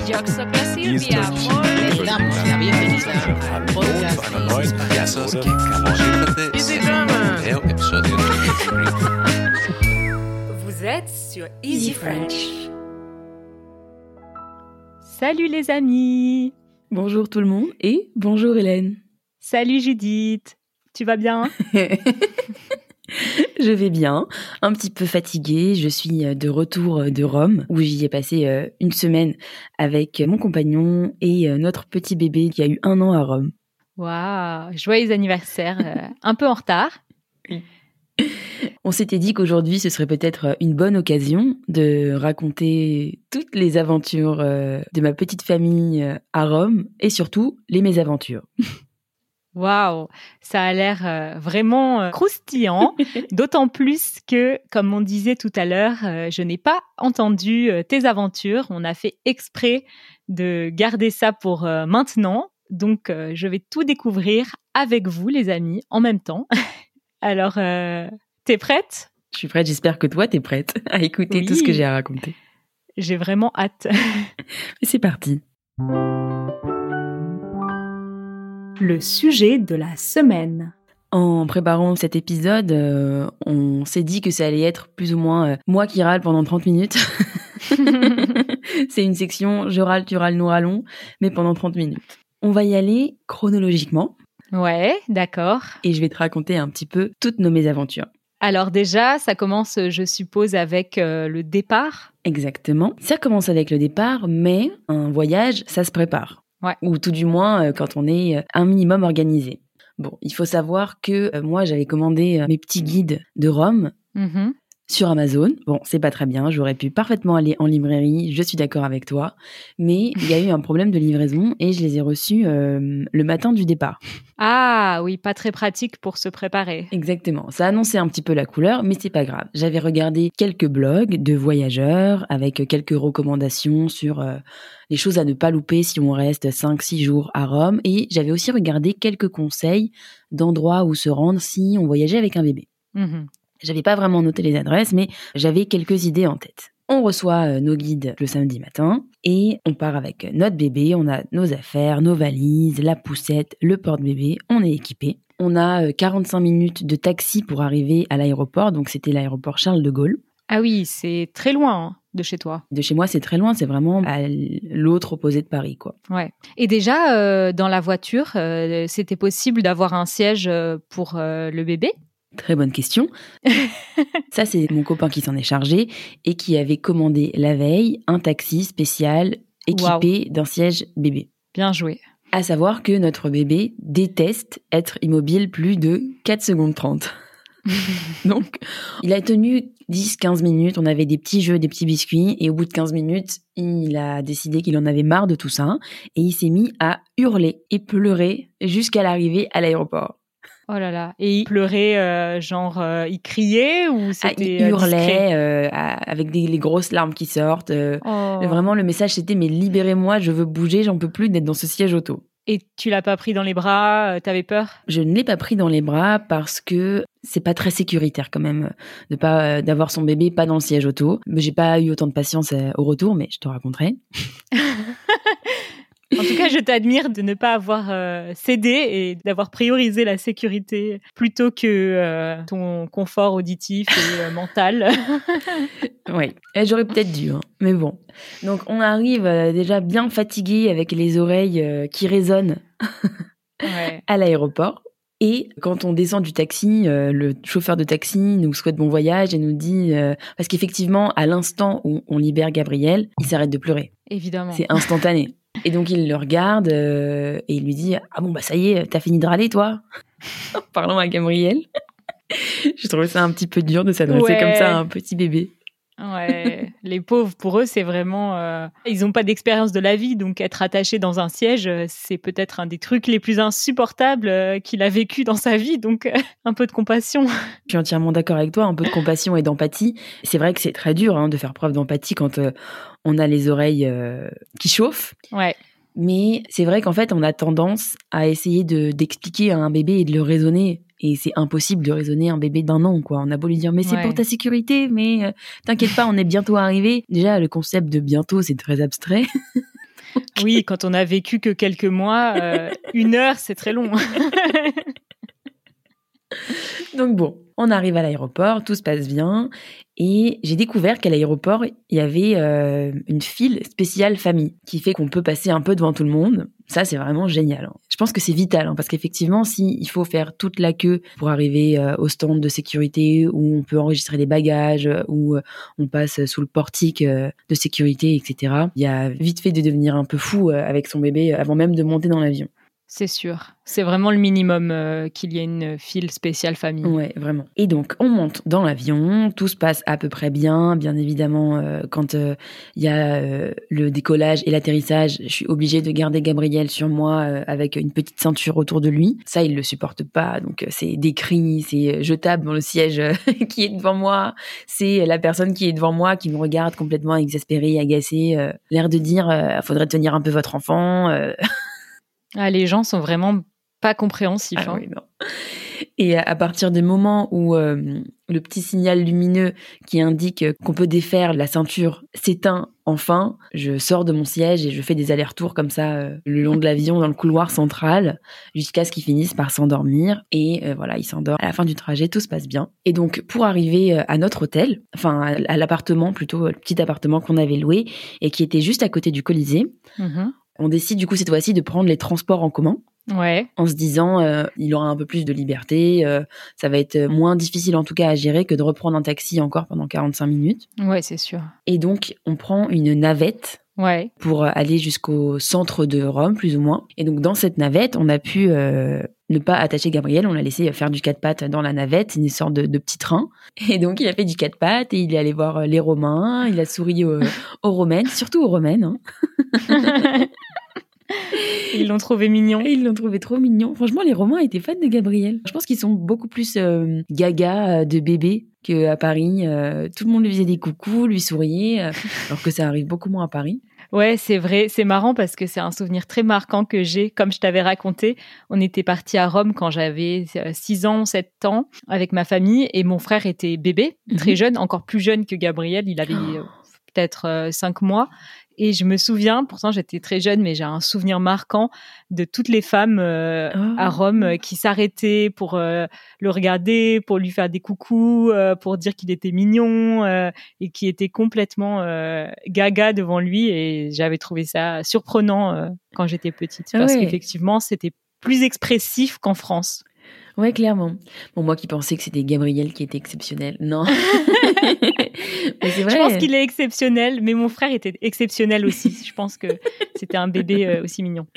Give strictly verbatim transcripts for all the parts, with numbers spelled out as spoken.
Yo soy Silvia. Les damos la bienvenida al podcast Easy German. É o episódio Vous êtes sur Easy French. Salut les amis! Bonjour tout le monde et bonjour Hélène. Salut Judith! Tu vas bien? Je vais bien, un petit peu fatiguée. Je suis de retour de Rome où j'y ai passé une semaine avec mon compagnon et notre petit bébé qui a eu un an à Rome. Waouh! Joyeux anniversaire! euh, un peu en retard. On s'était dit qu'aujourd'hui ce serait peut-être une bonne occasion de raconter toutes les aventures de ma petite famille à Rome et surtout les mésaventures. Waouh! Ça a l'air euh, vraiment euh, croustillant, d'autant plus que, comme on disait tout à l'heure, euh, je n'ai pas entendu euh, tes aventures. On a fait exprès de garder ça pour euh, maintenant. Donc, euh, je vais tout découvrir avec vous, les amis, en même temps. Alors, euh, t'es prête? Je suis prête, j'espère que toi t'es prête à écouter Oui. tout ce que j'ai à raconter. J'ai vraiment hâte. C'est parti. Le sujet de la semaine. En préparant cet épisode, euh, on s'est dit que ça allait être plus ou moins euh, moi qui râle pendant trente minutes. C'est une section je râle, tu râles, nous râlons, mais pendant trente minutes. On va y aller chronologiquement Ouais, d'accord. et je vais te raconter un petit peu toutes nos mésaventures. Alors déjà, ça commence, je suppose, avec euh, le départ. Exactement. Ça commence avec le départ, mais un voyage, ça se prépare. Ouais. Ou tout du moins euh, quand on est euh, un minimum organisé. Bon, il faut savoir que euh, moi, j'avais commandé euh, mes petits guides de Rome Mhm. sur Amazon. Bon, c'est pas très bien, j'aurais pu parfaitement aller en librairie, je suis d'accord avec toi, mais il y a eu un problème de livraison et je les ai reçus euh, le matin du départ. Ah oui, pas très pratique pour se préparer. Exactement, ça annonçait un petit peu la couleur, mais c'est pas grave. J'avais regardé quelques blogs de voyageurs avec quelques recommandations sur euh, les choses à ne pas louper si on reste cinq six jours à Rome, et j'avais aussi regardé quelques conseils d'endroits où se rendre si on voyageait avec un bébé. Mhm. J'avais pas vraiment noté les adresses, mais j'avais quelques idées en tête. On reçoit euh, nos guides le samedi matin et on part avec notre bébé. On a nos affaires, nos valises, la poussette, le porte-bébé. On est équipé. On a euh, quarante-cinq minutes de taxi pour arriver à l'aéroport. Donc, c'était l'aéroport Charles de Gaulle. Ah oui, c'est très loin hein, de chez toi. De chez moi, c'est très loin. C'est vraiment à l'autre opposé de Paris, quoi. Ouais. Et déjà, euh, dans la voiture, euh, c'était possible d'avoir un siège euh, pour euh, le bébé? Très bonne question. Ça, c'est mon copain qui s'en est chargé et qui avait commandé la veille un taxi spécial équipé Wow. d'un siège bébé. Bien joué. À savoir que notre bébé déteste être immobile plus de quatre secondes trente. Donc, il a tenu dix à quinze minutes, on avait des petits jeux, des petits biscuits, et au bout de quinze minutes, il a décidé qu'il en avait marre de tout ça, et il s'est mis à hurler et pleurer jusqu'à l'arrivée à l'aéroport. Oh là là. Et il pleurait, euh, genre, euh, il criait ou Ah, c'était il euh, hurlait discret? euh, à- avec des, les grosses larmes qui sortent. euh, Oh. Vraiment, le message, c'était « Mais libérez-moi, je veux bouger, j'en peux plus d'être dans ce siège auto ». Et tu l'as pas pris dans les bras? euh, T'avais peur? Je ne l'ai pas pris dans les bras parce que c'est pas très sécuritaire quand même de pas d'avoir son bébé pas dans le siège auto. Mais j'ai pas eu autant de patience au retour, mais je te raconterai. En tout cas, je t'admire de ne pas avoir euh, cédé et d'avoir priorisé la sécurité plutôt que euh, ton confort auditif et euh, mental. Oui, j'aurais peut-être dû, hein. Mais bon. Donc on arrive euh, déjà bien fatigué avec les oreilles euh, qui résonnent Ouais. à l'aéroport. Et quand on descend du taxi, euh, le chauffeur de taxi nous souhaite bon voyage et nous dit... euh, parce qu'effectivement, à l'instant où on libère Gabriel, il s'arrête de pleurer. Évidemment. C'est instantané. Et donc, il le regarde euh, et il lui dit « Ah bon, bah ça y est, t'as fini de râler, toi ?» En parlant à Gabriel. Je trouvais ça un petit peu dur de s'adresser Ouais. comme ça à un petit bébé. Ouais, les pauvres, pour eux, c'est vraiment... euh, Ils n'ont pas d'expérience de la vie, donc être attaché dans un siège, euh, c'est peut-être un des trucs les plus insupportables euh, qu'il a vécu dans sa vie, donc euh, un peu de compassion. Je suis entièrement d'accord avec toi, un peu de compassion et d'empathie. C'est vrai que c'est très dur hein, de faire preuve d'empathie quand euh, on a les oreilles euh, qui chauffent. Ouais. Mais c'est vrai qu'en fait, on a tendance à essayer de, d'expliquer à un bébé et de le raisonner. Et c'est impossible de raisonner un bébé d'un an, quoi. On a beau lui dire, mais c'est Ouais. pour ta sécurité, mais euh, t'inquiète pas, on est bientôt arrivé. Déjà, le concept de bientôt, c'est très abstrait. Oui, quand on a vécu que quelques mois, euh, une heure, c'est très long. Donc bon, on arrive à l'aéroport, tout se passe bien. Et j'ai découvert qu'à l'aéroport, il y avait euh, une file spéciale famille qui fait qu'on peut passer un peu devant tout le monde. Ça, c'est vraiment génial. Hein. Je pense que c'est vital hein, parce qu'effectivement, si il faut faire toute la queue pour arriver euh, au stand de sécurité où on peut enregistrer des bagages, où euh, on passe sous le portique euh, de sécurité, et cetera. Il y a vite fait de devenir un peu fou euh, avec son bébé avant même de monter dans l'avion. C'est sûr. C'est vraiment le minimum euh, qu'il y ait une file spéciale famille. Ouais, vraiment. Et donc, on monte dans l'avion, tout se passe à peu près bien. Bien évidemment, euh, quand il euh, y a euh, le décollage et l'atterrissage, je suis obligée de garder Gabriel sur moi euh, avec une petite ceinture autour de lui. Ça, il le supporte pas. Donc, euh, c'est des cris, c'est je tape dans le siège euh, qui est devant moi. C'est la personne qui est devant moi qui me regarde complètement exaspérée, agacée. Euh, l'air de dire, euh, faudrait tenir un peu votre enfant. Euh... Ah, les gens sont vraiment pas compréhensifs. Ah, hein. oui, non. Et à partir du moment où euh, le petit signal lumineux qui indique qu'on peut défaire la ceinture s'éteint enfin, je sors de mon siège et je fais des allers-retours comme ça euh, le long de l'avion dans le couloir central jusqu'à ce qu'ils finissent par s'endormir. Et euh, voilà, ils s'endorment. À la fin du trajet, tout se passe bien. Et donc, pour arriver à notre hôtel, enfin à, à l'appartement plutôt, le petit appartement qu'on avait loué et qui était juste à côté du Colisée, Mm-hmm. on décide du coup cette fois-ci de prendre les transports en commun. Ouais. En se disant, euh, il aura un peu plus de liberté, euh, ça va être moins difficile en tout cas à gérer que de reprendre un taxi encore pendant quarante-cinq minutes. Ouais, c'est sûr. Et donc, on prend une navette ouais. pour aller jusqu'au centre de Rome, plus ou moins. Et donc, dans cette navette, on a pu euh, ne pas attacher Gabriel, on l'a laissé faire du quatre pattes dans la navette, c'est une sorte de, de petit train. Et donc, il a fait du quatre pattes et il est allé voir les Romains, il a souri aux, aux Romaines, surtout aux Romaines. Hein. Ils l'ont trouvé mignon. Et ils l'ont trouvé trop mignon. Franchement, les Romains étaient fans de Gabriel. Je pense qu'ils sont beaucoup plus euh, gaga de bébé qu'à Paris. Euh, tout le monde lui faisait des coucous, lui souriait, euh, alors que ça arrive beaucoup moins à Paris. Ouais, c'est vrai. C'est marrant parce que c'est un souvenir très marquant que j'ai. Comme je t'avais raconté, on était partis à Rome quand j'avais six ans, sept ans avec ma famille et mon frère était bébé, mm-hmm. très jeune, encore plus jeune que Gabriel. Il avait euh, peut-être euh, cinq mois. Et je me souviens, pourtant j'étais très jeune, mais j'ai un souvenir marquant de toutes les femmes euh, oh. à Rome euh, qui s'arrêtaient pour euh, le regarder, pour lui faire des coucous, euh, pour dire qu'il était mignon euh, et qui étaient complètement euh, gaga devant lui. Et j'avais trouvé ça surprenant euh, quand j'étais petite, parce ouais. qu'effectivement c'était plus expressif qu'en France. Ouais, clairement. Bon, moi qui pensais que c'était Gabriel qui était exceptionnel. Non. Mais c'est vrai. Je pense qu'il est exceptionnel, mais mon frère était exceptionnel aussi. Je pense que c'était un bébé euh, aussi mignon.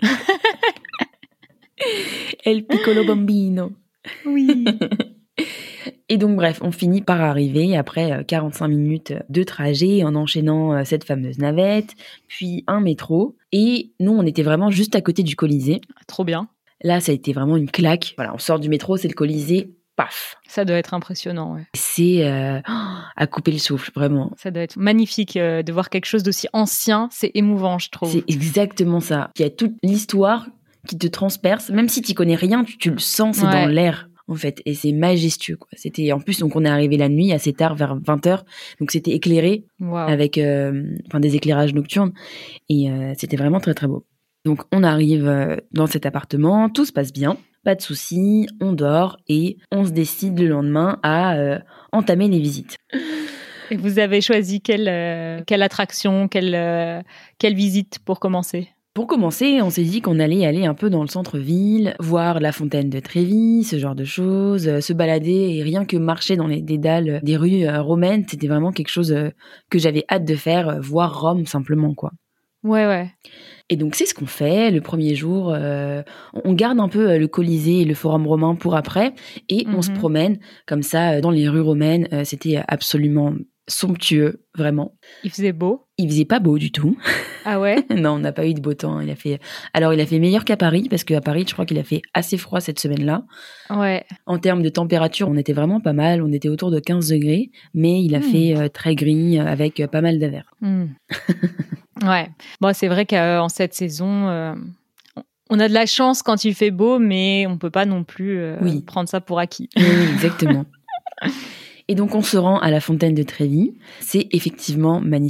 El piccolo bambino. Oui. Et donc, bref, on finit par arriver après quarante-cinq minutes de trajet en enchaînant cette fameuse navette, puis un métro. Et nous, on était vraiment juste à côté du Colisée. Trop bien. Là, ça a été vraiment une claque. Voilà, on sort du métro, c'est le Colisée, paf. Ça doit être impressionnant, ouais. C'est euh, à couper le souffle, vraiment. Ça doit être magnifique euh, de voir quelque chose d'aussi ancien. C'est émouvant, je trouve. C'est exactement ça. Il y a toute l'histoire qui te transperce. Même si tu connais rien, tu, tu le sens, c'est ouais. dans l'air, en fait. Et c'est majestueux, quoi. C'était, en plus, donc on est arrivé la nuit, assez tard, vers vingt heures. Donc c'était éclairé, wow. avec euh, enfin, des éclairages nocturnes. Et euh, c'était vraiment très, très beau. Donc, on arrive dans cet appartement, tout se passe bien, pas de soucis, on dort et on se décide le lendemain à euh, entamer les visites. Et vous avez choisi quelle, euh, quelle attraction, quelle, euh, quelle visite pour commencer ? Pour commencer, on s'est dit qu'on allait aller un peu dans le centre-ville, voir la fontaine de Trévi, ce genre de choses, euh, se balader et rien que marcher dans les dédales des rues euh, romaines, c'était vraiment quelque chose euh, que j'avais hâte de faire, euh, voir Rome simplement, quoi. Ouais, ouais. Et donc, c'est ce qu'on fait. Le premier jour, euh, on garde un peu le Colisée et le Forum romain pour après. Et mm-hmm. on se promène comme ça dans les rues romaines. Euh, c'était absolument somptueux, vraiment. Il faisait beau ? Il faisait pas beau du tout. Ah ouais ? Non, on n'a pas eu de beau temps. Il a fait... Alors, il a fait meilleur qu'à Paris, parce qu'à Paris, je crois qu'il a fait assez froid cette semaine-là. Ouais. En termes de température, on était vraiment pas mal. On était autour de quinze degrés. Mais il a mm. fait euh, très gris, avec euh, pas mal d'averses. Mm. Ouais. Bon, c'est vrai qu'en cette saison, euh, on a de la chance quand il fait beau, mais on peut pas non plus euh, oui. prendre ça pour acquis. Oui, exactement. Et donc, on se rend à la fontaine de Trévi. C'est effectivement magnifique.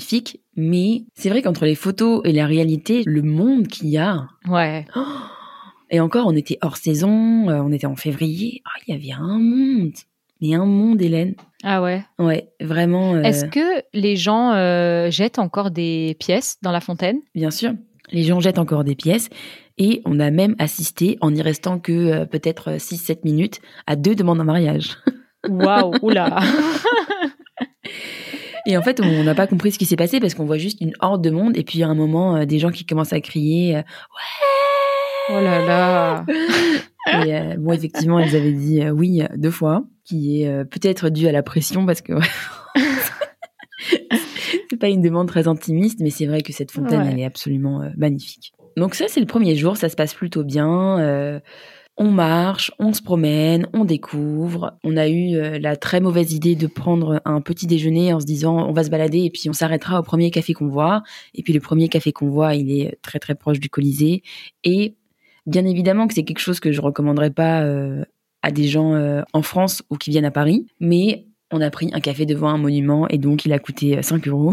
Mais c'est vrai qu'entre les photos et la réalité, le monde qu'il y a... Ouais. Oh, et encore, on était hors saison, euh, on était en février. Oh, il y avait un monde. Mais un monde, Hélène. Ah ouais. Ouais, vraiment. Euh... Est-ce que les gens euh, jettent encore des pièces dans la fontaine ? Bien sûr. Les gens jettent encore des pièces. Et on a même assisté, en y restant que euh, peut-être six sept minutes, à deux demandes en mariage. Waouh, oula. Et en fait, on n'a pas compris ce qui s'est passé parce qu'on voit juste une horde de monde et puis à un moment, euh, des gens qui commencent à crier euh, « Ouais !» Oh là là. Et euh, bon, effectivement, elles avaient dit euh, oui deux fois, qui est euh, peut-être dû à la pression parce que c'est pas une demande très intimiste, mais c'est vrai que cette fontaine, Ouais. elle est absolument euh, magnifique. Donc ça, c'est le premier jour, ça se passe plutôt bien. Euh, on marche, on se promène, on découvre. On a eu euh, la très mauvaise idée de prendre un petit déjeuner en se disant on va se balader et puis on s'arrêtera au premier café qu'on voit. Et puis le premier café qu'on voit, il est très très proche du Colisée. Et bien évidemment que c'est quelque chose que je recommanderais pas euh, à des gens euh, en France ou qui viennent à Paris. Mais on a pris un café devant un monument et donc il a coûté cinq euros.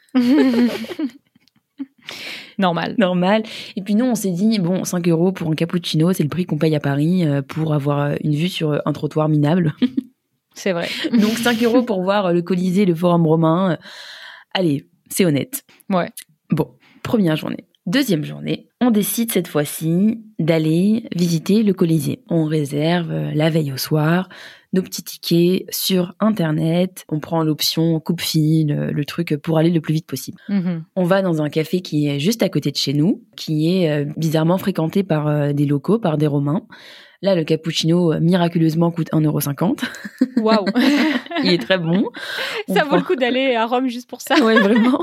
Normal. Normal. Et puis nous, on s'est dit, bon, cinq euros pour un cappuccino, c'est le prix qu'on paye à Paris euh, pour avoir une vue sur un trottoir minable. C'est vrai. Donc cinq euros pour voir le Colisée, le Forum romain. Allez, c'est honnête. Ouais. Bon, première journée. Deuxième journée, on décide cette fois-ci d'aller visiter le Colisée. On réserve la veille au soir nos petits tickets sur Internet. On prend l'option coupe-fil, le truc pour aller le plus vite possible. Mm-hmm. On va dans un café qui est juste à côté de chez nous, qui est euh, bizarrement fréquenté par euh, des locaux, par des Romains. Là, le cappuccino, euh, miraculeusement, coûte un euro cinquante. Waouh. Il est très bon. On Ça prend... vaut le coup d'aller à Rome juste pour ça. Ouais, vraiment.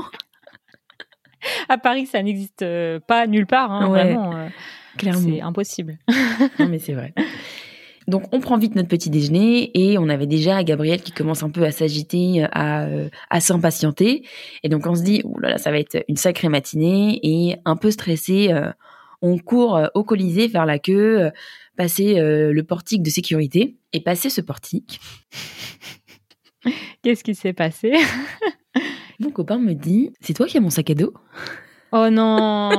À Paris, ça n'existe pas nulle part, hein, Ouais, vraiment. Euh, clairement. C'est impossible. Non, mais c'est vrai. Donc, on prend vite notre petit déjeuner et on avait déjà Gabriel qui commence un peu à s'agiter, à, à s'impatienter. Et donc, on se dit, oh là là, ça va être une sacrée matinée. Et un peu stressé, euh, on court au Colisée faire la queue, euh, passer euh, le portique de sécurité. Et passer ce portique... Qu'est-ce qui s'est passé ? Mon copain me dit, c'est toi qui as mon sac à dos ? Oh non.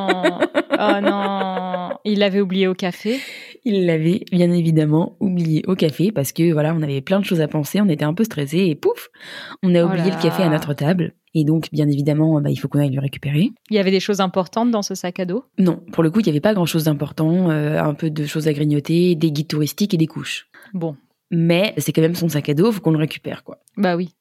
Oh non. Il l'avait oublié au café. Il l'avait bien évidemment oublié au café parce que voilà, on avait plein de choses à penser, on était un peu stressés et pouf, on a Oh oublié là le café à notre table. Et donc, bien évidemment, bah, il faut qu'on aille le récupérer. Il y avait des choses importantes dans ce sac à dos ? Non, pour le coup, il n'y avait pas grand-chose d'important, euh, un peu de choses à grignoter, des guides touristiques et des couches. Bon. Mais c'est quand même son sac à dos, il faut qu'on le récupère, quoi. Bah oui.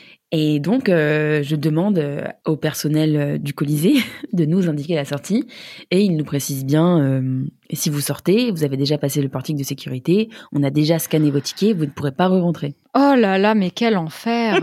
Et donc, euh, je demande euh, au personnel euh, du Colisée de nous indiquer la sortie. Et il nous précise bien, euh, si vous sortez, vous avez déjà passé le portique de sécurité, on a déjà scanné vos tickets, vous ne pourrez pas re-rentrer. Oh là là, mais quel enfer.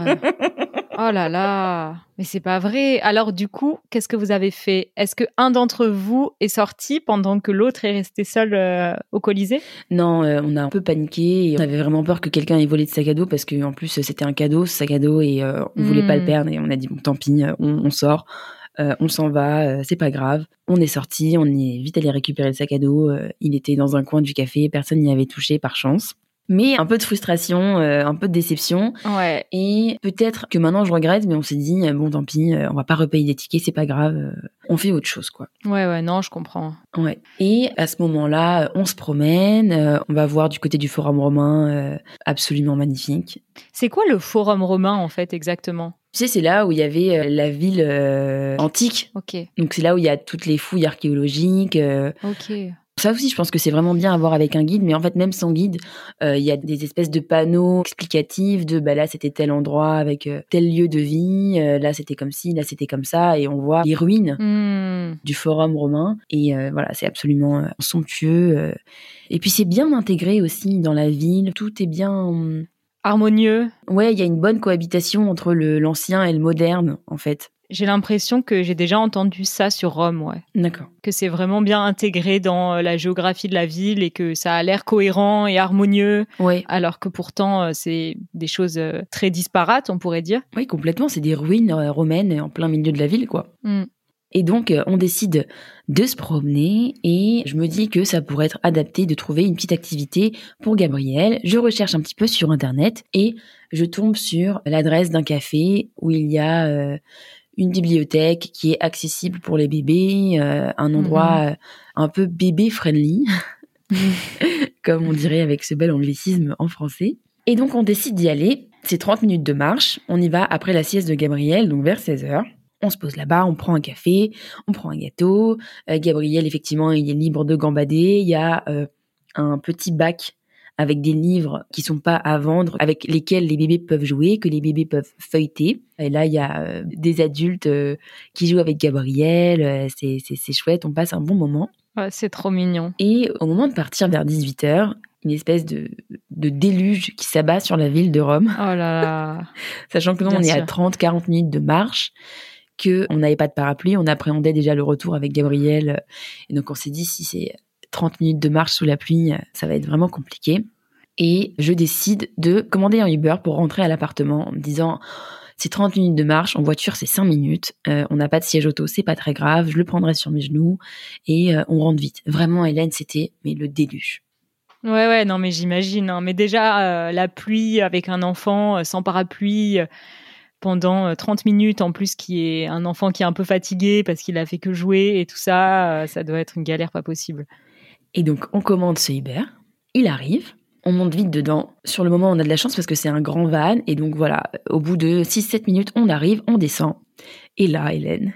Oh là là. Mais c'est pas vrai. Alors du coup, qu'est-ce que vous avez fait ? Est-ce que un d'entre vous est sorti pendant que l'autre est resté seul euh, au Colisée ? Non, euh, on a un peu paniqué et on avait vraiment peur que quelqu'un ait volé de sac à dos parce qu'en plus c'était un cadeau, ce sac à dos, et euh, on Mm. voulait pas le perdre et on a dit bon tant pis, on, on sort, euh, on s'en va, euh, c'est pas grave. On est sorti, on est vite allé récupérer le sac à dos, euh, il était dans un coin du café, personne n'y avait touché par chance. Mais un peu de frustration, euh, un peu de déception. Ouais. Et peut-être que maintenant je regrette, mais on s'est dit, euh, bon tant pis, euh, on va pas repayer des tickets, c'est pas grave, euh, on fait autre chose, quoi. Ouais, ouais, non, je comprends. Ouais. Et à ce moment-là, euh, on se promène, euh, on va voir du côté du Forum romain, euh, absolument magnifique. C'est quoi le Forum romain, en fait, exactement ? Tu sais, c'est là où il y avait euh, la ville euh, antique. Ok, Donc c'est là où il y a toutes les fouilles archéologiques. euh, ok. Ça aussi, je pense que c'est vraiment bien à voir avec un guide, mais en fait, même sans guide, euh, il y a des espèces de panneaux explicatifs de bah là, c'était tel endroit avec euh, tel lieu de vie, euh, là, c'était comme ci, là, c'était comme ça, et on voit les ruines Hmm. du Forum romain, et euh, voilà, c'est absolument euh, somptueux. Euh. Et puis, c'est bien intégré aussi dans la ville, tout est bien... hum, Harmonieux. Ouais, il y a une bonne cohabitation entre le, l'ancien et le moderne, en fait. J'ai l'impression que j'ai déjà entendu ça sur Rome, ouais. D'accord. Que c'est vraiment bien intégré dans euh, la géographie de la ville et que ça a l'air cohérent et harmonieux, Ouais, alors que pourtant, euh, c'est des choses euh, très disparates, on pourrait dire. oui, complètement, c'est des ruines euh, romaines en plein milieu de la ville, quoi. Hmm. Et donc, euh, on décide de se promener et je me dis que ça pourrait être adapté de trouver une petite activité pour Gabriel. Je recherche un petit peu sur Internet et je tombe sur l'adresse d'un café où il y a euh, une bibliothèque qui est accessible pour les bébés, euh, un endroit mmh. un peu bébé-friendly, comme on dirait avec ce bel anglicisme en français. Et donc, on décide d'y aller. C'est trente minutes de marche. On y va après la sieste de Gabriel, donc vers seize heures. On se pose là-bas, on prend un café, on prend un gâteau. Euh, Gabriel, effectivement, il est libre de gambader. Il y a euh, un petit bac avec des livres qui sont pas à vendre, avec lesquels les bébés peuvent jouer, que les bébés peuvent feuilleter. Et là, il y a euh, des adultes euh, qui jouent avec Gabriel. Euh, c'est, c'est, c'est chouette, on passe un bon moment. Ouais, c'est trop mignon. Et au moment de partir vers dix-huit heures, une espèce de, de déluge qui s'abat sur la ville de Rome. Oh là là. Sachant que nous, Bien on sûr. est à trente à quarante minutes de marche, qu'on n'avait pas de parapluie, on appréhendait déjà le retour avec Gabriel. Et donc, on s'est dit, si c'est trente minutes de marche sous la pluie, ça va être vraiment compliqué. Et je décide de commander un Uber pour rentrer à l'appartement en me disant, c'est trente minutes de marche, en voiture, c'est cinq minutes. Euh, on n'a pas de siège auto, c'est pas très grave, je le prendrai sur mes genoux et euh, on rentre vite. Vraiment, Hélène, c'était mais le déluge. Ouais, ouais, non, mais j'imagine. Hein. Mais déjà, euh, la pluie avec un enfant euh, sans parapluie euh, pendant euh, trente minutes, en plus, qui est un enfant qui est un peu fatigué parce qu'il a fait que jouer et tout ça, euh, ça doit être une galère pas possible. Et donc, on commande ce Uber, il arrive, on monte vite dedans. Sur le moment, on a de la chance parce que c'est un grand van. Et donc, voilà, au bout de six à sept minutes, on arrive, on descend. Et là, Hélène...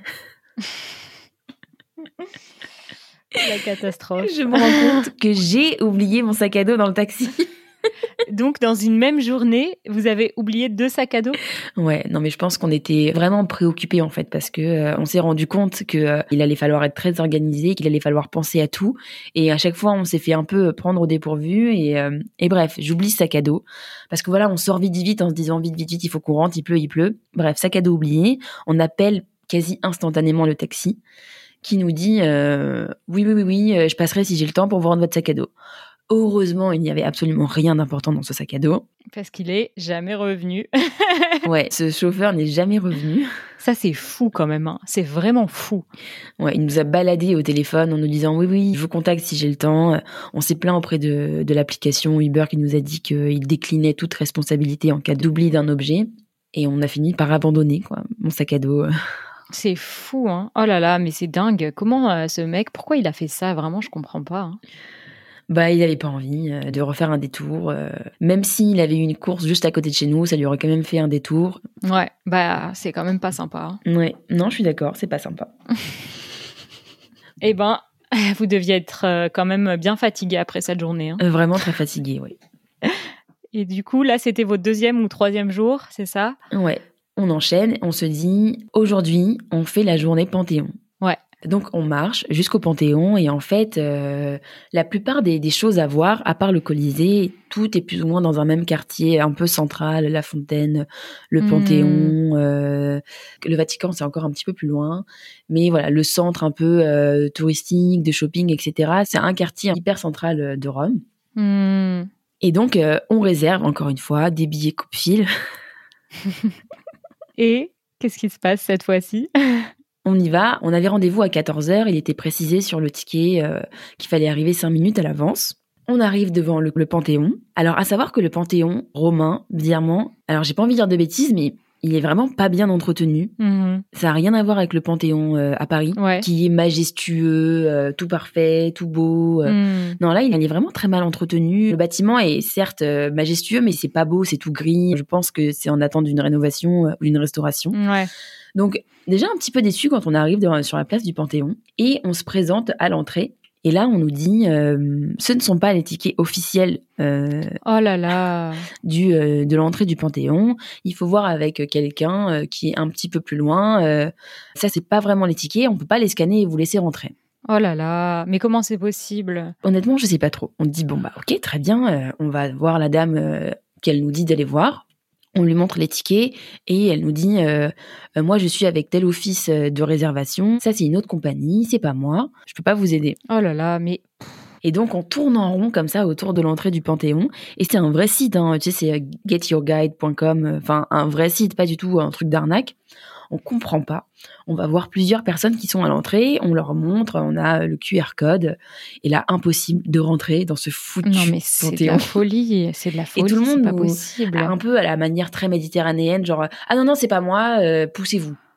La catastrophe. Je me rends compte que j'ai oublié mon sac à dos dans le taxi. Donc, dans une même journée, vous avez oublié deux sacs à dos ? Ouais, non, mais je pense qu'on était vraiment préoccupés, en fait, parce que euh, on s'est rendu compte que euh, il allait falloir être très organisé, qu'il allait falloir penser à tout. Et à chaque fois, on s'est fait un peu prendre au dépourvu. Et, euh, et bref, j'oublie ce sac à dos. Parce que voilà, on sort vite, vite, en se disant vite, vite, vite, il faut qu'on rentre, il pleut, il pleut. Bref, sac à dos oublié. On appelle quasi instantanément le taxi, qui nous dit euh, oui, oui, oui, oui, je passerai si j'ai le temps pour vous rendre votre sac à dos. Heureusement, il n'y avait absolument rien d'important dans ce sac à dos. Parce qu'il est jamais revenu. Ouais, ce chauffeur n'est jamais revenu. Ça, c'est fou quand même. Hein. C'est vraiment fou. Ouais, il nous a baladé au téléphone en nous disant oui, oui, je vous contacte si j'ai le temps. On s'est plaint auprès de, de l'application Uber qui nous a dit qu'il déclinait toute responsabilité en cas d'oubli d'un objet. Et on a fini par abandonner, quoi, mon sac à dos. C'est fou, hein. Oh là là, mais c'est dingue. Comment euh, ce mec, pourquoi il a fait ça ? Vraiment, je comprends pas. Hein. Bah, il avait pas envie euh, de refaire un détour. Euh, même s'il avait eu une course juste à côté de chez nous, ça lui aurait quand même fait un détour. Ouais, bah, c'est quand même pas sympa. Hein. Ouais, non, je suis d'accord, c'est pas sympa. Eh ben, vous deviez être euh, quand même bien fatigué après cette journée. Hein. Euh, vraiment très fatigué, oui. Et du coup, là, c'était votre deuxième ou troisième jour, c'est ça ? Ouais. On enchaîne, on se dit, aujourd'hui, on fait la journée Panthéon. Ouais. Donc, on marche jusqu'au Panthéon et en fait, euh, la plupart des, des choses à voir, à part le Colisée, tout est plus ou moins dans un même quartier, un peu central, la Fontaine, le mmh. Panthéon, euh, le Vatican, c'est encore un petit peu plus loin. Mais voilà, le centre un peu euh, touristique, de shopping, et cetera, c'est un quartier hyper central de Rome. Mmh. Et donc, euh, on réserve, encore une fois, des billets coupe-fil. Et qu'est-ce qui se passe cette fois-ci ? On y va. On avait rendez-vous à quatorze heures. Il était précisé sur le ticket euh, qu'il fallait arriver cinq minutes à l'avance. On arrive devant le, le Panthéon. Alors, à savoir que le Panthéon romain, bizarrement, alors j'ai pas envie de dire de bêtises, mais il est vraiment pas bien entretenu. Mmh. Ça a rien à voir avec le Panthéon euh, à Paris, ouais. qui est majestueux, euh, tout parfait, tout beau. Euh. Mmh. Non, là, il est vraiment très mal entretenu. Le bâtiment est certes euh, majestueux, mais c'est pas beau, c'est tout gris. Je pense que c'est en attente d'une rénovation euh, ou d'une restauration. Ouais. Donc, déjà un petit peu déçu quand on arrive devant, sur la place du Panthéon et on se présente à l'entrée. Et là, on nous dit, euh, ce ne sont pas les tickets officiels euh, oh là là. Du, euh, de l'entrée du Panthéon. Il faut voir avec quelqu'un euh, qui est un petit peu plus loin. Euh, ça, c'est pas vraiment les tickets. On peut pas les scanner et vous laisser rentrer. Oh là là, mais comment c'est possible ? Honnêtement, je sais pas trop. On dit, bon bah ok, très bien, euh, on va voir la dame euh, qu'elle nous dit d'aller voir. On lui montre les tickets et elle nous dit euh, euh, moi je suis avec tel office de réservation, ça c'est une autre compagnie, c'est pas moi, je peux pas vous aider. Oh là là, mais et donc on tourne en rond comme ça autour de l'entrée du Panthéon et c'est un vrai site, hein, tu sais c'est get your guide point com, enfin un vrai site, pas du tout un truc d'arnaque. On comprend pas. On va voir plusieurs personnes qui sont à l'entrée, on leur montre, on a le Q R code, et là, impossible de rentrer dans ce foutu Panthéon. Non mais c'est Panthéon. de la folie, c'est de la folie, et tout le monde c'est pas nous, possible. Un peu à la manière très méditerranéenne, genre « Ah non, non, c'est pas moi, euh, poussez-vous ».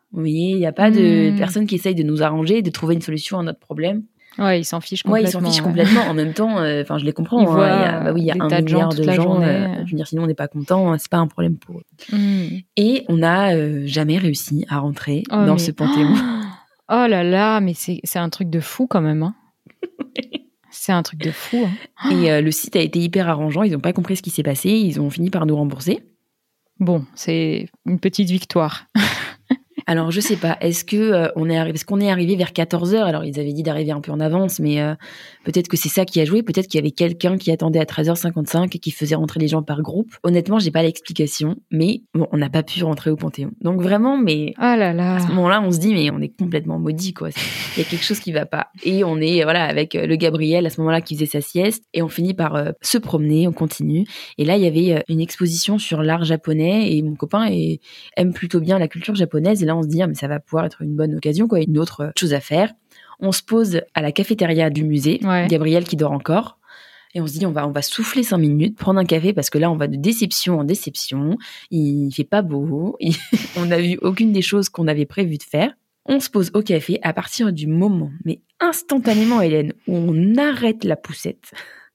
voyez, il n'y a pas de Mmh. personne qui essaye de nous arranger, de trouver une solution à notre problème. Ouais, ils s'en fichent Ouais, complètement. ils s'en fichent ouais. complètement. En même temps, enfin, je les comprends. Ils hein. voient, Il y a, bah oui, il y a des un tas de gens milliard toute de la gens. journée. euh, je veux dire, sinon on n'est pas content. C'est pas un problème pour eux. Mmh. Et on n'a euh, jamais réussi à rentrer Oh, dans mais- ce Panthéon. Oh là là, mais c'est, c'est un truc de fou quand même. Hein. C'est un truc de fou. Hein. Et euh, le site a été hyper arrangeant. Ils n'ont pas compris ce qui s'est passé. Ils ont fini par nous rembourser. Bon, c'est une petite victoire. Alors, je sais pas. Est-ce que euh, on est arrivé, parce qu'on est arrivé vers quatorze heures. Alors, ils avaient dit d'arriver un peu en avance, mais euh, peut-être que c'est ça qui a joué. Peut-être qu'il y avait quelqu'un qui attendait à treize heures cinquante-cinq et qui faisait rentrer les gens par groupe. Honnêtement, j'ai pas l'explication, mais bon, on n'a pas pu rentrer au Panthéon. Donc vraiment, mais Oh là là. à ce moment-là, on se dit, mais on est complètement maudit, quoi. Il y a quelque chose qui va pas. Et on est, voilà, avec le Gabriel à ce moment-là qui faisait sa sieste, et on finit par euh, se promener, on continue. Et là, il y avait euh, une exposition sur l'art japonais, et mon copain est, aime plutôt bien la culture japonaise. Et là, on se dit, ah, mais ça va pouvoir être une bonne occasion, quoi, une autre euh, chose à faire. On se pose à la cafétéria du musée, Ouais. Gabriel qui dort encore. Et on se dit, on va, on va souffler cinq minutes, prendre un café, parce que là, on va de déception en déception. Il fait pas beau. Il- on n'a vu aucune des choses qu'on avait prévu de faire. On se pose au café à partir du moment, mais instantanément, Hélène, où on arrête la poussette.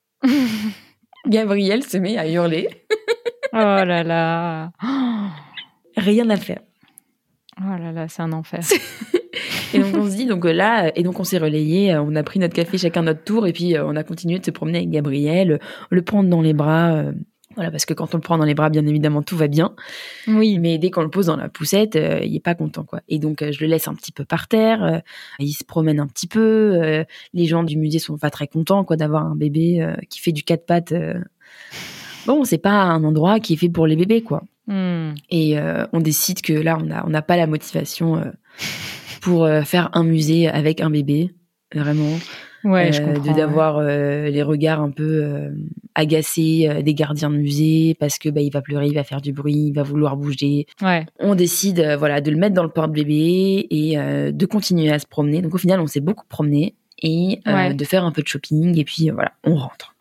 Gabriel se met à hurler. Oh là là. Rien à faire. Oh là là, c'est un enfer. Et donc, on se dit, donc là, et donc on s'est relayé, on a pris notre café chacun notre tour, et puis euh, on a continué de se promener avec Gabriel, le prendre dans les bras. euh, Voilà, parce que quand on le prend dans les bras, bien évidemment, tout va bien. Oui. Mais dès qu'on le pose dans la poussette, euh, il est pas content, quoi. Et donc, euh, je le laisse un petit peu par terre. euh, il se promène un petit peu. euh, les gens du musée sont pas très contents, quoi, d'avoir un bébé euh, qui fait du quatre pattes. euh. Bon, c'est pas un endroit qui est fait pour les bébés, quoi. Hmm. Et euh, on décide que là, on a, on n'a pas la motivation euh, pour euh, faire un musée avec un bébé, vraiment. Ouais, je Euh, comprends. de d'avoir euh, les regards un peu euh, agacés euh, des gardiens de musée parce que bah il va pleurer, il va faire du bruit, il va vouloir bouger. Ouais. On décide euh, voilà de le mettre dans le porte-bébé et euh, de continuer à se promener. Donc au final, on s'est beaucoup promené et euh, Ouais. de faire un peu de shopping et puis euh, voilà, on rentre.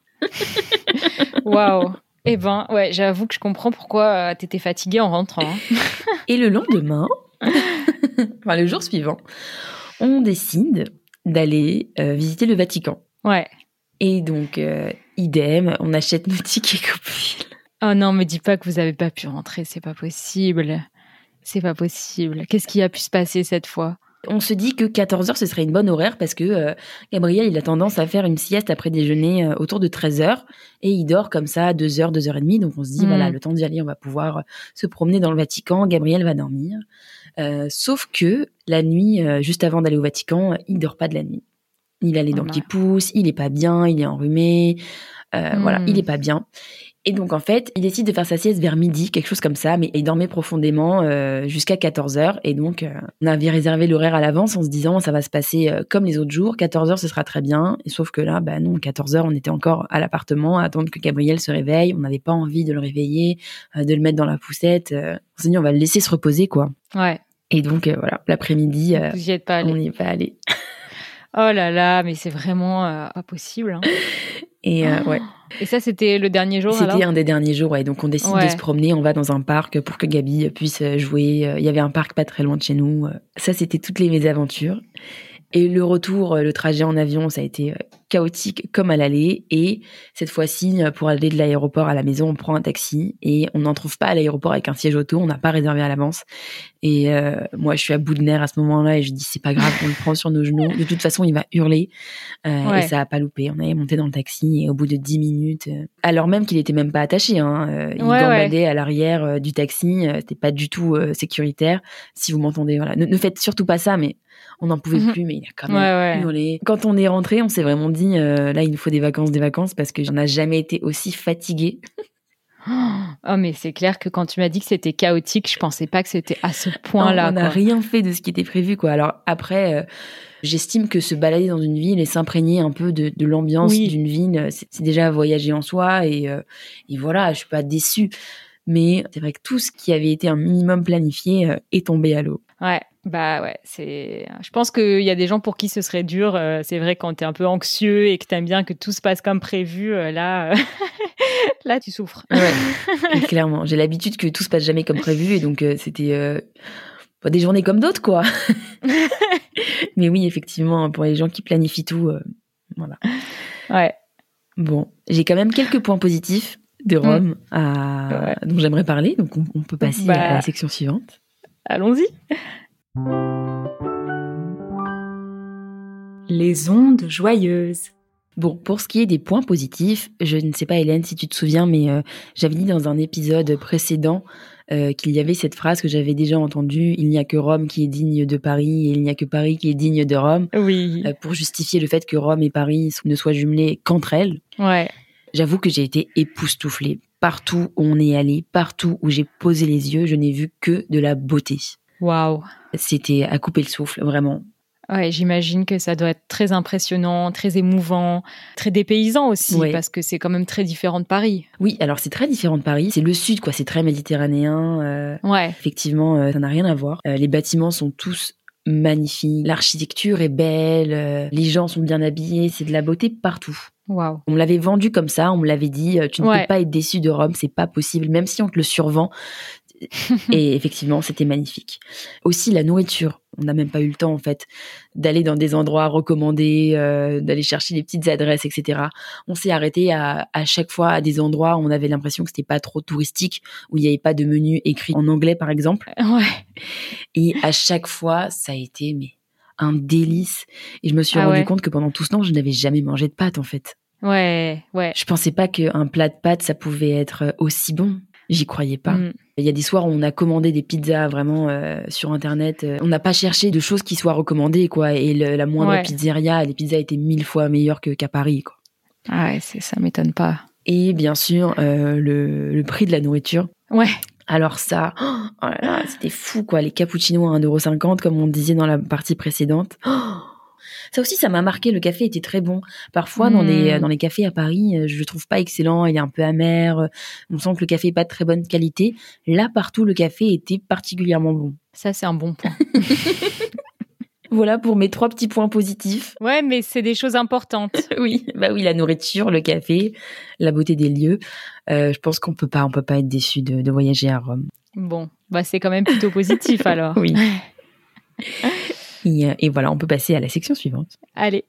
Waouh. Eh ben, ouais, j'avoue que je comprends pourquoi euh, t'étais fatiguée en rentrant. hein. Et le lendemain, enfin le jour suivant, on décide d'aller euh, visiter le Vatican. Ouais. Et donc euh, idem, on achète nos tickets Copil. Oh non, me dis pas que vous avez pas pu rentrer, c'est pas possible. C'est pas possible. Qu'est-ce qui a pu se passer cette fois? On se dit que quatorze heures, ce serait une bonne horaire parce que euh, Gabriel, il a tendance à faire une sieste après déjeuner euh, autour de treize heures et il dort comme ça deux heures, deux heures trente. Donc on se dit, Mm. voilà, le temps d'y aller, on va pouvoir euh, se promener dans le Vatican. Gabriel va dormir. Euh, sauf que la nuit, euh, juste avant d'aller au Vatican, euh, il dort pas de la nuit. Il a les Oh dents bah. qui poussent, il est pas bien, il est enrhumé. Euh, Mm. Voilà, il est pas bien. Et donc, en fait, il décide de faire sa sieste vers midi, quelque chose comme ça, mais il dormait profondément euh, jusqu'à quatorze heures. Et donc, euh, on avait réservé l'horaire à l'avance en se disant, ça va se passer euh, comme les autres jours. quatorze heures, ce sera très bien. Et sauf que là, bah non, quatorze heures, on était encore à l'appartement à attendre que Gabriel se réveille. On n'avait pas envie de le réveiller, euh, de le mettre dans la poussette. Euh, on s'est dit, on va le laisser se reposer, quoi. Ouais. Et donc, euh, voilà, l'après-midi, euh, Vous y êtes pas allé. on n'y est pas allé. Oh là là, mais c'est vraiment euh, pas possible. hein. Et euh, ouais. Et ça, c'était le dernier jour alors? C'était un des derniers jours, ouais. Donc on décide Ouais. de se promener, on va dans un parc pour que Gabi puisse jouer. Il y avait un parc pas très loin de chez nous. Ça, c'était toutes les mésaventures. Et le retour, le trajet en avion, ça a été chaotique comme à l'aller. Et cette fois-ci, pour aller de l'aéroport à la maison, on prend un taxi et on n'en trouve pas à l'aéroport avec un siège auto. On n'a pas réservé à l'avance. Et euh, moi, je suis à bout de nerfs à ce moment-là et je dis c'est pas grave, on le prend sur nos genoux. De toute façon, il va hurler. Euh, Ouais. Et ça a pas loupé. On avait monté dans le taxi et au bout de dix minutes, euh, alors même qu'il était même pas attaché, hein, euh, il Ouais, gambadait à l'arrière euh, du taxi. Euh, c'était pas du tout euh, sécuritaire. Si vous m'entendez, voilà, ne, ne faites surtout pas ça. Mais on n'en pouvait Mhm. plus, mais il a quand Ouais, même ouais. hurlé. Quand on est rentré, on s'est vraiment dit, euh, là, il nous faut des vacances, des vacances, parce que j'en ai jamais été aussi fatiguée. Oh, mais c'est clair que quand tu m'as dit que c'était chaotique, je pensais pas que c'était à ce point-là. on n'a quoi. rien fait de ce qui était prévu, quoi. Alors après, euh, j'estime que se balader dans une ville et s'imprégner un peu de, de l'ambiance Oui. d'une ville, c'est, c'est déjà voyager en soi, et, euh, et voilà, je suis pas déçue. Mais c'est vrai que tout ce qui avait été un minimum planifié euh, est tombé à l'eau. Ouais, bah ouais, c'est. Je pense qu'il y a des gens pour qui ce serait dur. euh, c'est vrai quand t'es un peu anxieux et que t'aimes bien que tout se passe comme prévu, euh, là, euh, là tu souffres. Ouais, clairement. J'ai l'habitude que tout se passe jamais comme prévu, et donc euh, c'était euh, Bon, des journées comme d'autres, quoi. Mais oui, effectivement, pour les gens qui planifient tout, euh, voilà. Ouais. Bon, j'ai quand même quelques points positifs de Rome mmh. à... ouais. dont j'aimerais parler, donc on, on peut passer bah, à la section suivante. Allons-y. Les ondes joyeuses. Bon, pour ce qui est des points positifs, je ne sais pas Hélène si tu te souviens, mais euh, j'avais dit dans un épisode précédent euh, qu'il y avait cette phrase que j'avais déjà entendue, il n'y a que Rome qui est digne de Paris et il n'y a que Paris qui est digne de Rome, oui. euh, pour justifier le fait que Rome et Paris ne soient jumelés qu'entre elles. Ouais. J'avoue que j'ai été époustouflée. Partout où on est allé, partout où j'ai posé les yeux, je n'ai vu que de la beauté. Waouh. C'était à couper le souffle, vraiment. Ouais, j'imagine que ça doit être très impressionnant, très émouvant, très dépaysant aussi, ouais. Parce que c'est quand même très différent de Paris. Oui, alors c'est très différent de Paris. C'est le sud, quoi. C'est très méditerranéen. Euh, ouais. Effectivement, euh, ça n'a rien à voir. Euh, les bâtiments sont tous magnifiques. L'architecture est belle. Euh, les gens sont bien habillés. C'est de la beauté partout. Wow. On me l'avait vendu comme ça. On me l'avait dit. Euh, tu ne ouais. peux pas être déçu de Rome. C'est pas possible. Même si on te le survend. Et effectivement, c'était magnifique. Aussi, la nourriture. On n'a même pas eu le temps, en fait, d'aller dans des endroits recommandés, euh, d'aller chercher des petites adresses, et cetera. On s'est arrêté à, à chaque fois à des endroits où on avait l'impression que c'était pas trop touristique, où il n'y avait pas de menu écrit en anglais, par exemple. Ouais. Et à chaque fois, ça a été mais un délice. Et je me suis ah rendu ouais. compte que pendant tout ce temps, je n'avais jamais mangé de pâtes, en fait. Ouais, ouais. Je pensais pas qu'un plat de pâtes, ça pouvait être aussi bon. J'y croyais pas. Mm. Il y a des soirs où on a commandé des pizzas vraiment euh, sur Internet. On n'a pas cherché de choses qui soient recommandées, quoi. Et le, la moindre ouais. pizzeria, les pizzas étaient mille fois meilleures que, qu'à Paris, quoi. Ah ouais, c'est, ça m'étonne pas. Et bien sûr, euh, le, le prix de la nourriture. Ouais. Alors ça, oh là là, c'était fou, quoi. Les cappuccinos à un euro cinquante, comme on disait dans la partie précédente. Oh, ça aussi, ça m'a marqué. Le café était très bon. Parfois, mmh. dans les dans les cafés à Paris, je le trouve pas excellent. Il est un peu amer. On sent que le café est pas de très bonne qualité. Là, partout, le café était particulièrement bon. Ça, c'est un bon point. Voilà pour mes trois petits points positifs. Ouais, mais c'est des choses importantes. Oui, bah oui, la nourriture, le café, la beauté des lieux. Euh, je pense qu'on peut pas, on peut pas être déçu de, de voyager à Rome. Bon, bah c'est quand même plutôt positif alors. Oui. Et, et voilà, on peut passer à la section suivante. Allez.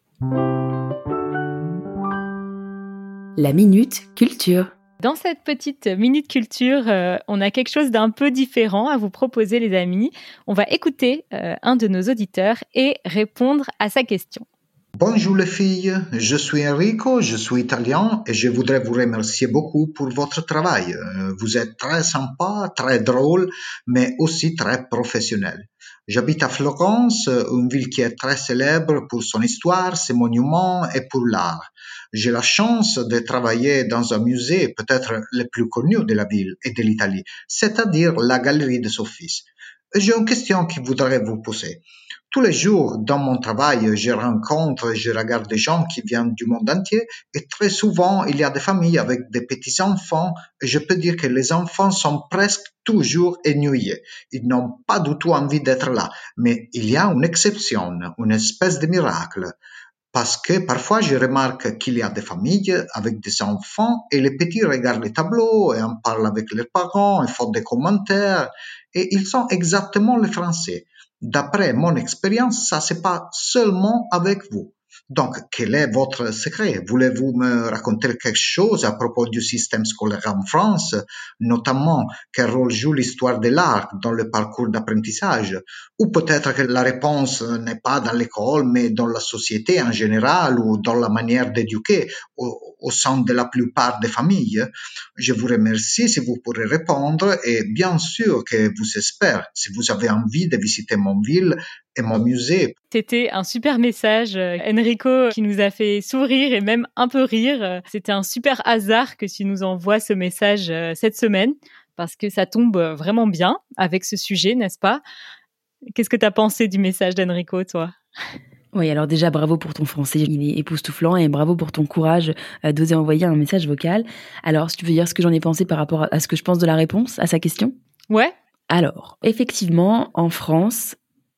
La minute culture. Dans cette petite minute culture, euh, on a quelque chose d'un peu différent à vous proposer, les amis. On va écouter euh, un de nos auditeurs et répondre à sa question. Bonjour les filles, je suis Enrico, je suis italien et je voudrais vous remercier beaucoup pour votre travail. Vous êtes très sympa, très drôle, mais aussi très professionnel. J'habite à Florence, une ville qui est très célèbre pour son histoire, ses monuments et pour l'art. J'ai la chance de travailler dans un musée peut-être le plus connu de la ville et de l'Italie, c'est-à-dire la Galerie de Sophie. J'ai une question que je voudrais vous poser. Tous les jours, dans mon travail, je rencontre et je regarde des gens qui viennent du monde entier et très souvent, il y a des familles avec des petits-enfants et je peux dire que les enfants sont presque toujours ennuyés. Ils n'ont pas du tout envie d'être là, mais il y a une exception, une espèce de miracle. Parce que parfois, je remarque qu'il y a des familles avec des enfants et les petits regardent les tableaux et en parlent avec leurs parents et font des commentaires et ils sont exactement les Français. D'après mon expérience, ça c'est pas seulement avec vous. Donc, quel est votre secret? Voulez-vous me raconter quelque chose à propos du système scolaire en France, notamment quel rôle joue l'histoire de l'art dans le parcours d'apprentissage? Ou peut-être que la réponse n'est pas dans l'école, mais dans la société en général ou dans la manière d'éduquer au, au sein de la plupart des familles? Je vous remercie si vous pourrez répondre et bien sûr que vous espère si vous avez envie de visiter mon ville et mon musée. C'était un super message, Enrico, qui nous a fait sourire et même un peu rire. C'était un super hasard que tu nous envoies ce message cette semaine, parce que ça tombe vraiment bien avec ce sujet, n'est-ce pas? Qu'est-ce que tu as pensé du message d'Enrico, toi? Oui, alors déjà, bravo pour ton français, il est époustouflant, et bravo pour ton courage d'oser envoyer un message vocal. Alors, si tu veux dire ce que j'en ai pensé par rapport à ce que je pense de la réponse à sa question? Ouais. Alors, effectivement, en France,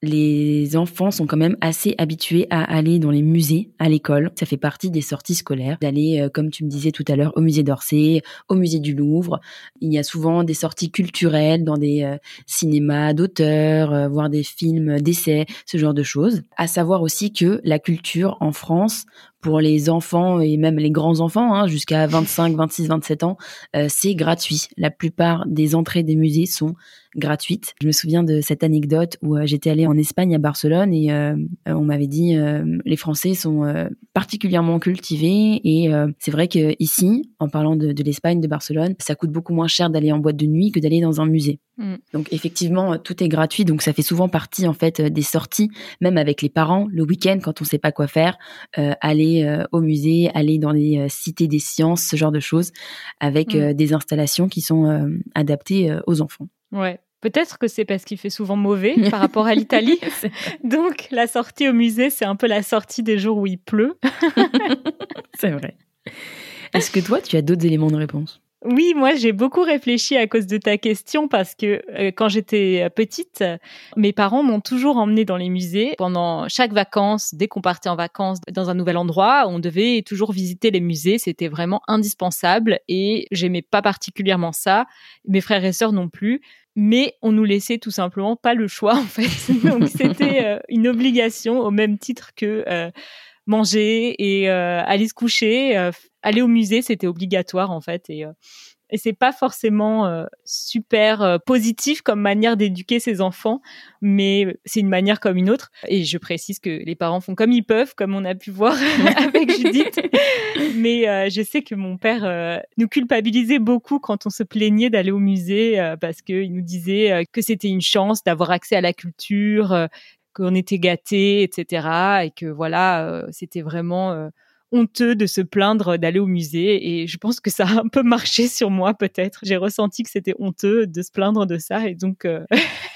les enfants sont quand même assez habitués à aller dans les musées à l'école. Ça fait partie des sorties scolaires, d'aller, euh, comme tu me disais tout à l'heure, au musée d'Orsay, au musée du Louvre. Il y a souvent des sorties culturelles dans des euh, cinémas d'auteurs, euh, voir des films d'essais, ce genre de choses. À savoir aussi que la culture en France, pour les enfants et même les grands enfants, hein, jusqu'à vingt-cinq, vingt-six, vingt-sept ans, euh, c'est gratuit. La plupart des entrées des musées sont gratuites. Je me souviens de cette anecdote où euh, j'étais allée en Espagne, à Barcelone, et euh, on m'avait dit euh, les Français sont euh, particulièrement cultivés. Et euh, c'est vrai que ici, en parlant de, de l'Espagne, de Barcelone, ça coûte beaucoup moins cher d'aller en boîte de nuit que d'aller dans un musée. Mm. Donc effectivement, tout est gratuit. Donc ça fait souvent partie en fait des sorties, même avec les parents, le week-end quand on sait pas quoi faire, euh, aller euh, au musée, aller dans les euh, cités des sciences, ce genre de choses, avec mm. euh, des installations qui sont euh, adaptées euh, aux enfants. Ouais. Peut-être que c'est parce qu'il fait souvent mauvais par rapport à l'Italie. Donc, la sortie au musée, c'est un peu la sortie des jours où il pleut. C'est vrai. Est-ce que toi, tu as d'autres éléments de réponse ? Oui, moi, j'ai beaucoup réfléchi à cause de ta question parce que euh, quand j'étais petite, mes parents m'ont toujours emmenée dans les musées. Pendant chaque vacances, dès qu'on partait en vacances dans un nouvel endroit, on devait toujours visiter les musées. C'était vraiment indispensable et j'aimais pas particulièrement ça. Mes frères et sœurs non plus. Mais on nous laissait tout simplement pas le choix, en fait. Donc, c'était euh, une obligation au même titre que euh, manger et euh, aller se coucher. Euh, aller au musée, c'était obligatoire, en fait. Et, euh, et c'est pas forcément euh, super euh, positif comme manière d'éduquer ses enfants, mais c'est une manière comme une autre. Et je précise que les parents font comme ils peuvent, comme on a pu voir avec Judith. Mais euh, je sais que mon père euh, nous culpabilisait beaucoup quand on se plaignait d'aller au musée euh, parce qu'il nous disait euh, que c'était une chance d'avoir accès à la culture, euh, qu'on était gâtés, et cetera. Et que voilà, euh, c'était vraiment... Euh, honteux de se plaindre d'aller au musée et je pense que ça a un peu marché sur moi peut-être. J'ai ressenti que c'était honteux de se plaindre de ça et donc euh,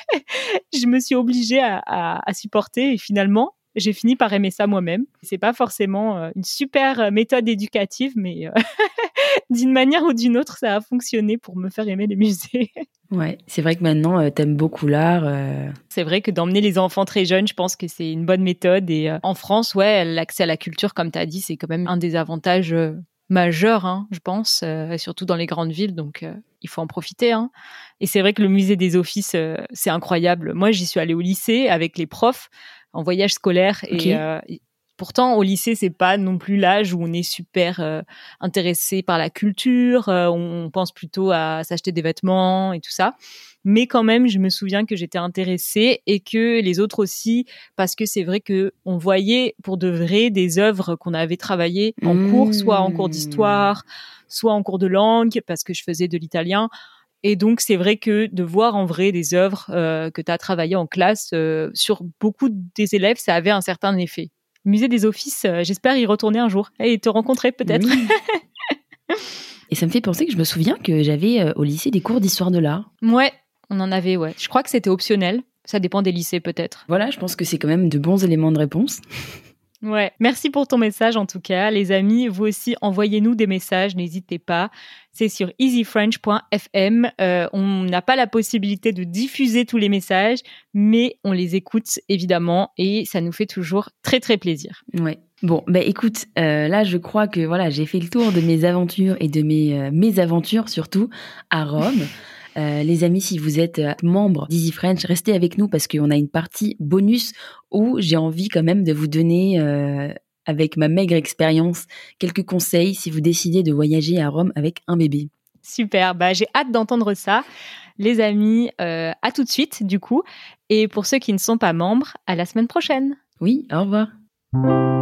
je me suis obligée à, à, à supporter et finalement j'ai fini par aimer ça moi-même. C'est pas forcément euh, une super méthode éducative mais euh, d'une manière ou d'une autre ça a fonctionné pour me faire aimer les musées. Ouais, c'est vrai que maintenant, euh, t'aimes beaucoup l'art. Euh... C'est vrai que d'emmener les enfants très jeunes, je pense que c'est une bonne méthode. Et euh, en France, ouais, l'accès à la culture, comme t'as dit, c'est quand même un des avantages euh, majeurs, hein, je pense, euh, surtout dans les grandes villes. Donc, euh, il faut en profiter. Hein. Et c'est vrai que le musée des Offices, euh, c'est incroyable. Moi, j'y suis allée au lycée avec les profs en voyage scolaire. Et okay. euh, Pourtant, au lycée, c'est pas non plus l'âge où on est super euh, intéressé par la culture. Euh, on pense plutôt à s'acheter des vêtements et tout ça. Mais quand même, je me souviens que j'étais intéressée et que les autres aussi, parce que c'est vrai que on voyait pour de vrai des œuvres qu'on avait travaillées en mmh. cours, soit en cours d'histoire, soit en cours de langue, parce que je faisais de l'italien. Et donc, c'est vrai que de voir en vrai des œuvres euh, que tu as travaillées en classe, euh, sur beaucoup des élèves, ça avait un certain effet. Musée des Offices, euh, j'espère y retourner un jour et te rencontrer peut-être. Oui. Et ça me fait penser que je me souviens que j'avais euh, au lycée des cours d'histoire de l'art. Ouais, on en avait, ouais. Je crois que c'était optionnel. Ça dépend des lycées peut-être. Voilà, je pense que c'est quand même de bons éléments de réponse. Ouais, merci pour ton message en tout cas. Les amis, vous aussi, envoyez-nous des messages, n'hésitez pas. C'est sur easy french point f m. Euh, on n'a pas la possibilité de diffuser tous les messages, mais on les écoute évidemment et ça nous fait toujours très très plaisir. Ouais. Bon, bah écoute, euh, là je crois que voilà, j'ai fait le tour de mes aventures et de mes euh, mésaventures surtout à Rome. Euh, les amis, si vous êtes euh, membre d'Easy French, restez avec nous parce qu'on a une partie bonus où j'ai envie quand même de vous donner, euh, avec ma maigre expérience, quelques conseils si vous décidez de voyager à Rome avec un bébé. Super, bah, j'ai hâte d'entendre ça. Les amis, euh, à tout de suite du coup. Et pour ceux qui ne sont pas membres, à la semaine prochaine. Oui, au revoir.